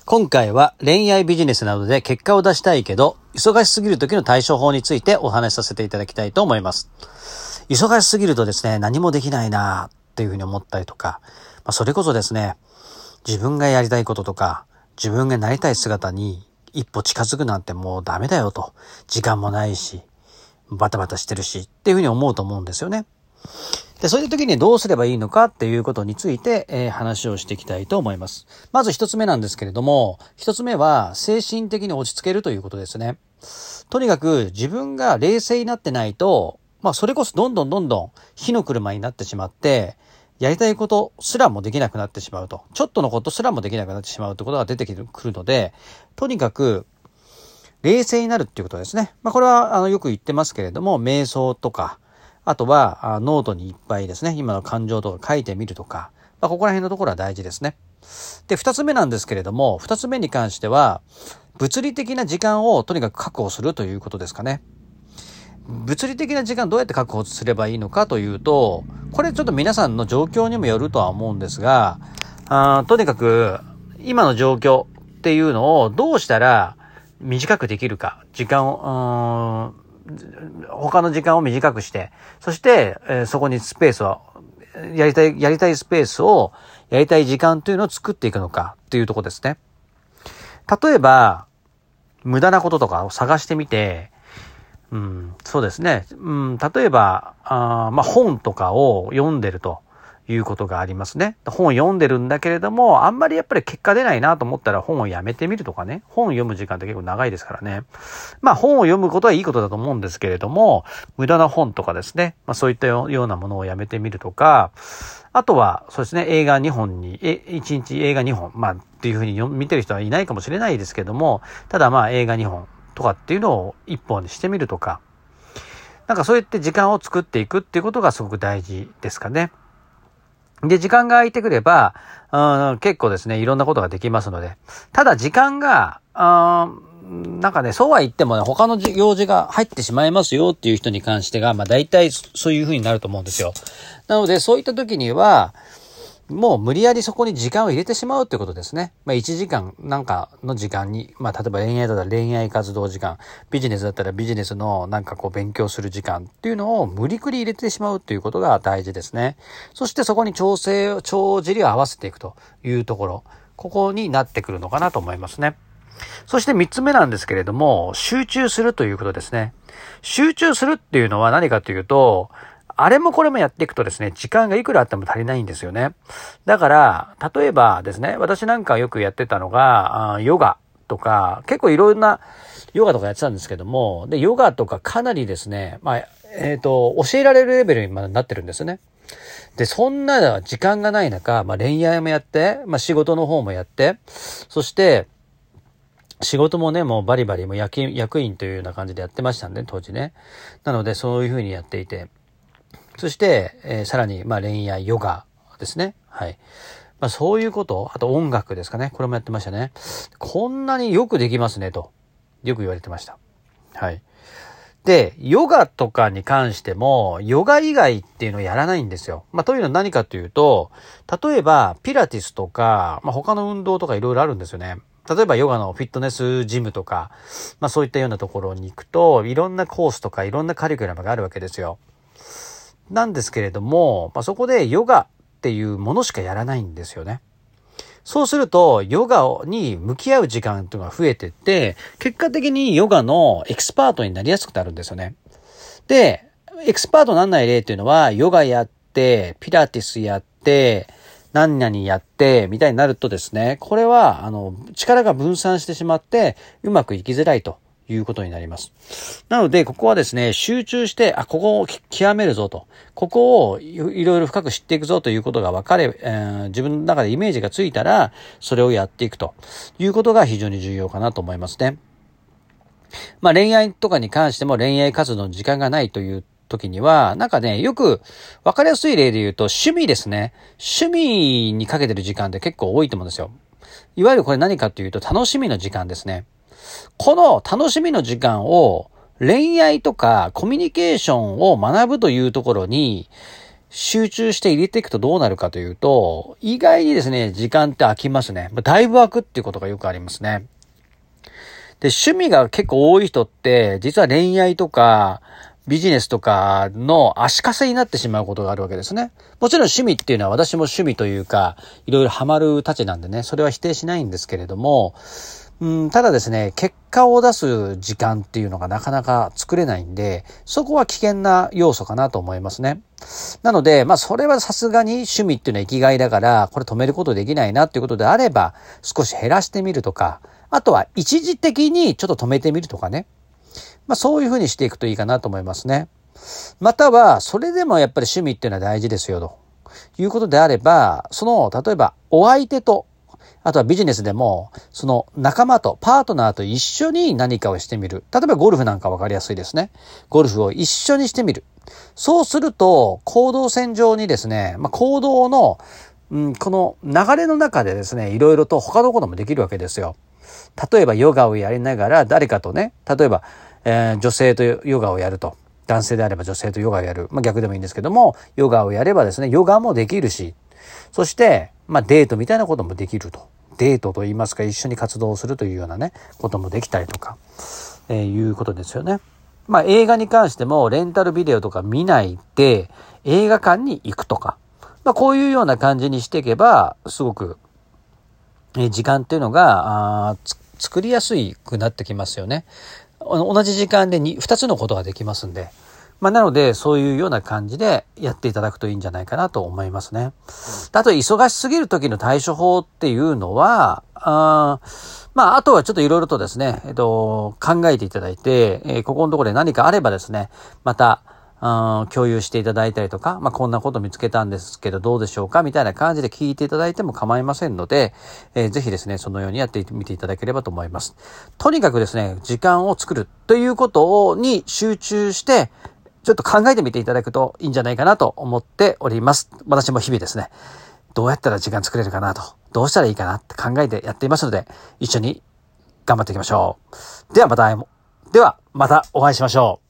今回は恋愛ビジネスなどで結果を出したいけど、忙しすぎる時の対処法についてお話しさせていただきたいと思います。忙しすぎるとですね、何もできないなっていうふうに思ったりとか、それこそですね、自分がやりたいこととか、自分がなりたい姿に一歩近づくなんてもうダメだよと。時間もないし、バタバタしてるしっていうふうに思うと思うんですよね。で、そういう時にどうすればいいのかっていうことについて、話をしていきたいと思います。まず一つ目なんですけれども、一つ目は精神的に落ち着けるということですね。とにかく自分が冷静になってないと、それこそどんどん火の車になってしまって、やりたいことすらもできなくなってしまうと。ちょっとのことすらもできなくなってしまうということが出てくるので、とにかく冷静になるっていうことですね。これはよく言ってますけれども、瞑想とか、あとはノートにいっぱいですね、今の感情とか書いてみるとか、ここら辺のところは大事ですね。で、二つ目なんですけれども、二つ目に関しては、物理的な時間をとにかく確保するということですかね。物理的な時間どうやって確保すればいいのかというと、これちょっと皆さんの状況にもよるとは思うんですが、とにかく今の状況っていうのをどうしたら短くできるか、他の時間を短くして、そして、そこにスペースを、やりたいスペースを、やりたい時間というのを作っていくのかっていうところですね。例えば、無駄なこととかを探してみて、そうですね。例えば、本とかを読んでるということがありますね。本を読んでるんだけれども、あんまりやっぱり結果出ないなと思ったら本をやめてみるとかね。本を読む時間って結構長いですからね。本を読むことはいいことだと思うんですけれども、無駄な本とかですね。そういったようなものをやめてみるとか、あとは、そうですね、映画2本に、1日映画2本、っていうふうに見てる人はいないかもしれないですけども、ただ映画2本とかっていうのを1本にしてみるとか、そうやって時間を作っていくっていうことがすごく大事ですかね。で、時間が空いてくれば、結構ですね、いろんなことができますので。ただ時間が、そうは言ってもね、他の用事が入ってしまいますよっていう人に関してが、大体そういう風になると思うんですよ。なので、そういった時には、もう無理やりそこに時間を入れてしまうってことですね。1時間なんかの時間に、例えば恋愛だったら恋愛活動時間、ビジネスだったらビジネスの勉強する時間っていうのを無理くり入れてしまうっていうことが大事ですね。そしてそこに帳尻を合わせていくというところ、ここになってくるのかなと思いますね。そして三つ目なんですけれども、集中するということですね。集中するっていうのは何かというと、あれもこれもやっていくとですね、時間がいくらあっても足りないんですよね。だから、例えばですね、私なんかよくやってたのが、ヨガとか、結構いろんなヨガとかやってたんですけども、で、ヨガとかかなりですね、教えられるレベルにまでなってるんですね。で、そんな時間がない中、恋愛もやって、仕事の方もやって、そして、仕事もね、もうバリバリも役員というような感じでやってましたんで、当時ね。なので、そういう風にやっていて、そして、さらに、恋愛、ヨガですね。はい。そういうこと、あと音楽ですかね。これもやってましたね。こんなによくできますね、と。よく言われてました。はい。で、ヨガとかに関しても、ヨガ以外っていうのをやらないんですよ。というのは何かというと、例えば、ピラティスとか、他の運動とかいろいろあるんですよね。例えばヨガのフィットネスジムとか、そういったようなところに行くと、いろんなコースとかいろんなカリキュラムがあるわけですよ。なんですけれども、そこでヨガっていうものしかやらないんですよね。そうすると、ヨガに向き合う時間というのが増えてって、結果的にヨガのエキスパートになりやすくなるんですよね。で、エキスパートにならない例っていうのは、ヨガやって、ピラティスやって、何々やって、みたいになるとですね、これは、力が分散してしまって、うまくいきづらいということになります。なので、ここはですね、集中して、ここを極めるぞと。ここをいろいろ深く知っていくぞということが分かれ、自分の中でイメージがついたら、それをやっていくということが非常に重要かなと思いますね。恋愛とかに関しても恋愛活動の時間がないという時には、よく分かりやすい例で言うと趣味ですね。趣味にかけてる時間って結構多いと思うんですよ。いわゆるこれ何かというと楽しみの時間ですね。この楽しみの時間を恋愛とかコミュニケーションを学ぶというところに集中して入れていくとどうなるかというと、意外にですね、時間って空きますね。だいぶ空くっていうことがよくありますね。で、趣味が結構多い人って、実は恋愛とか、ビジネスとかの足かせになってしまうことがあるわけですね。もちろん趣味っていうのは私も趣味というか、いろいろハマるたちなんでね、それは否定しないんですけれども、ただですね、結果を出す時間っていうのがなかなか作れないんで、そこは危険な要素かなと思いますね。なので、それはさすがに趣味っていうのは生きがいだから、これ止めることできないなっていうことであれば、少し減らしてみるとか、あとは一時的にちょっと止めてみるとかね。そういうふうにしていくといいかなと思いますね。または、それでもやっぱり趣味っていうのは大事ですよということであれば、例えばお相手と、あとはビジネスでも、その仲間と、パートナーと一緒に何かをしてみる。例えばゴルフなんかわかりやすいですね。ゴルフを一緒にしてみる。そうすると、行動線上にですね、行動の、この流れの中でですね、いろいろと他のこともできるわけですよ。例えばヨガをやりながら誰かとね、例えば、女性とヨガをやると。男性であれば女性とヨガをやる。逆でもいいんですけども、ヨガをやればですね、ヨガもできるし、そして、デートみたいなこともできると。デートと言いますか、一緒に活動するというようなね、こともできたりとか、いうことですよね。映画に関しても、レンタルビデオとか見ないで、映画館に行くとか、こういうような感じにしていけば、すごく、時間っていうのが、作りやすくなってきますよね。同じ時間で2つのことができますんで。なので、そういうような感じでやっていただくといいんじゃないかなと思いますね。あと、忙しすぎる時の対処法っていうのは、あとはちょっといろいろとですね、考えていただいて、ここのところで何かあればですね、また、共有していただいたりとか、こんなこと見つけたんですけどどうでしょうかみたいな感じで聞いていただいても構いませんので、ぜひですね、そのようにやってみていただければと思います。とにかくですね、時間を作るということに集中して、ちょっと考えてみていただくといいんじゃないかなと思っております。私も日々ですね、どうやったら時間作れるかなと、どうしたらいいかなって考えてやっていますので、一緒に頑張っていきましょう。ではまたお会いしましょう。